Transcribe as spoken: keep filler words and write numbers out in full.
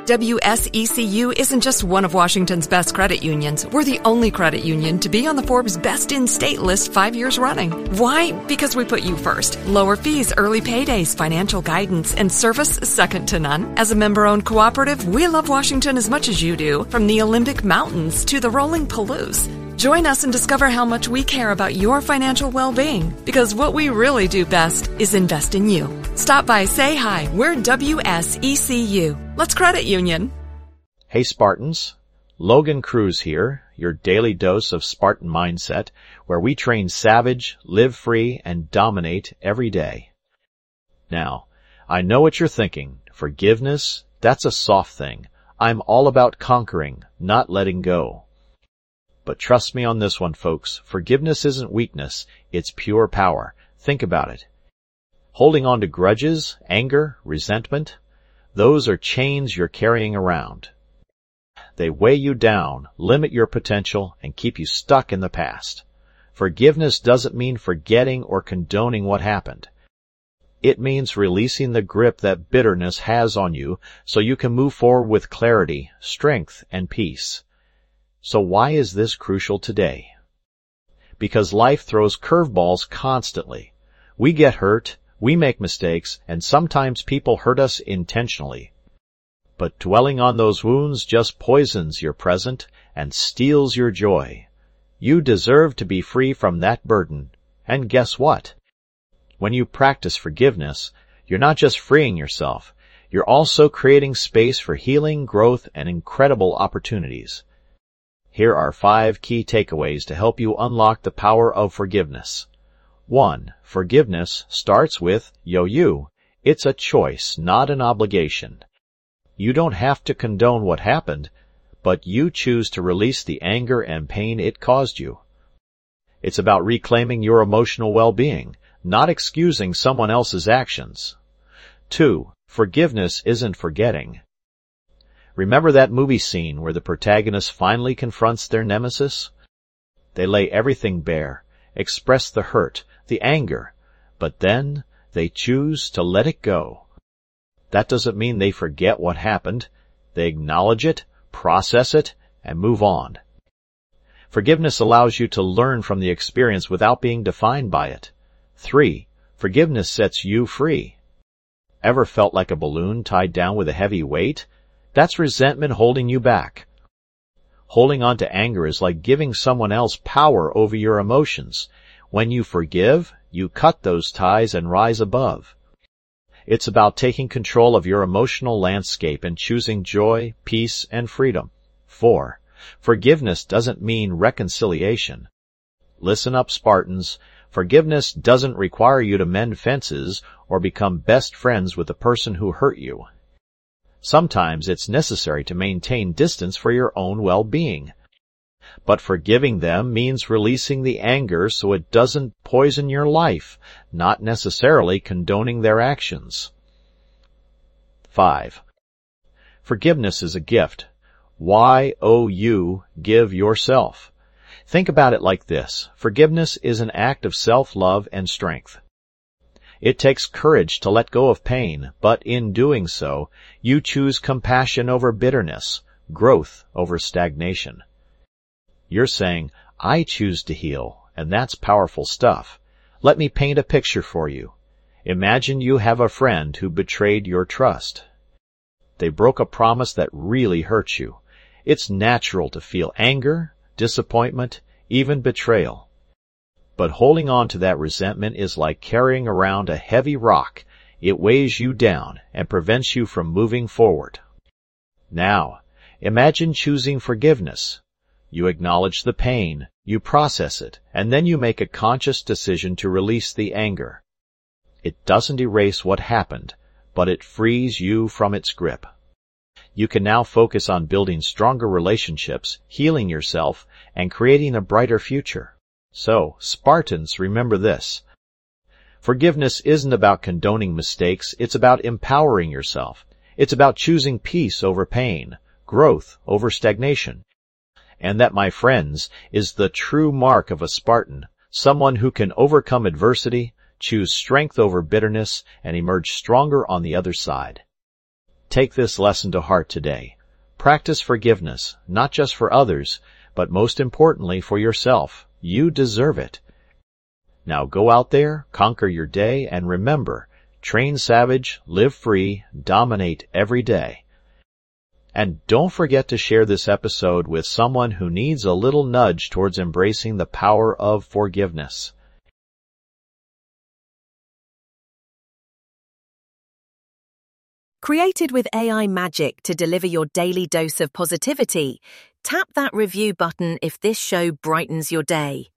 W S E C U isn't just one of Washington's best credit unions. We're the only credit union to be on the Forbes Best in State list five years running. Why? Because we put you first. Lower fees, early paydays, financial guidance, and service second to none. As a member-owned cooperative, we love Washington as much as you do, from the Olympic Mountains to the rolling Palouse. Join us and discover how much we care about your financial well-being, because what we really do best is invest in you. Stop by, say hi. We're W S E C U. Let's credit union. Hey Spartans, Logan Cruz here, your daily dose of Spartan mindset, where we train savage, live free, and dominate every day. Now, I know what you're thinking. Forgiveness, that's a soft thing. I'm all about conquering, not letting go. But trust me on this one, folks. Forgiveness isn't weakness. It's pure power. Think about it. Holding on to grudges, anger, resentment, those are chains you're carrying around. They weigh you down, limit your potential, and keep you stuck in the past. Forgiveness doesn't mean forgetting or condoning what happened. It means releasing the grip that bitterness has on you so you can move forward with clarity, strength, and peace. So why is this crucial today? Because life throws curveballs constantly. We get hurt, we make mistakes, and sometimes people hurt us intentionally. But dwelling on those wounds just poisons your present and steals your joy. You deserve to be free from that burden. And guess what? When you practice forgiveness, you're not just freeing yourself, you're also creating space for healing, growth, and incredible opportunities. Here are five key takeaways to help you unlock the power of forgiveness. One, forgiveness starts with yo-you. It's a choice, not an obligation. You don't have to condone what happened, but you choose to release the anger and pain it caused you. It's about reclaiming your emotional well-being, not excusing someone else's actions. Two, forgiveness isn't forgetting. Remember that movie scene where the protagonist finally confronts their nemesis? They lay everything bare, express the hurt, the anger, but then they choose to let it go. That doesn't mean they forget what happened. They acknowledge it, process it, and move on. Forgiveness allows you to learn from the experience without being defined by it. Three, forgiveness sets you free. Ever felt like a balloon tied down with a heavy weight? That's resentment holding you back. Holding on to anger is like giving someone else power over your emotions. When you forgive, you cut those ties and rise above. It's about taking control of your emotional landscape and choosing joy, peace, and freedom. Four, forgiveness doesn't mean reconciliation. Listen up, Spartans. Forgiveness doesn't require you to mend fences or become best friends with the person who hurt you. Sometimes it's necessary to maintain distance for your own well-being. But forgiving them means releasing the anger so it doesn't poison your life, not necessarily condoning their actions. Five, forgiveness is a gift. Y O U, give yourself. Think about it like this. Forgiveness is an act of self-love and strength. It takes courage to let go of pain, but in doing so, you choose compassion over bitterness, growth over stagnation. You're saying, I choose to heal, and that's powerful stuff. Let me paint a picture for you. Imagine you have a friend who betrayed your trust. They broke a promise that really hurt you. It's natural to feel anger, disappointment, even betrayal. But holding on to that resentment is like carrying around a heavy rock. It weighs you down and prevents you from moving forward. Now, imagine choosing forgiveness. You acknowledge the pain, you process it, and then you make a conscious decision to release the anger. It doesn't erase what happened, but it frees you from its grip. You can now focus on building stronger relationships, healing yourself, and creating a brighter future. So, Spartans, remember this. Forgiveness isn't about condoning mistakes, it's about empowering yourself. It's about choosing peace over pain, growth over stagnation. And that, my friends, is the true mark of a Spartan, someone who can overcome adversity, choose strength over bitterness, and emerge stronger on the other side. Take this lesson to heart today. Practice forgiveness, not just for others, but most importantly for yourself. You deserve it. Now go out there, conquer your day, and remember, train savage, live free, dominate every day. And don't forget to share this episode with someone who needs a little nudge towards embracing the power of forgiveness. Created with A I magic to deliver your daily dose of positivity, tap that review button if this show brightens your day.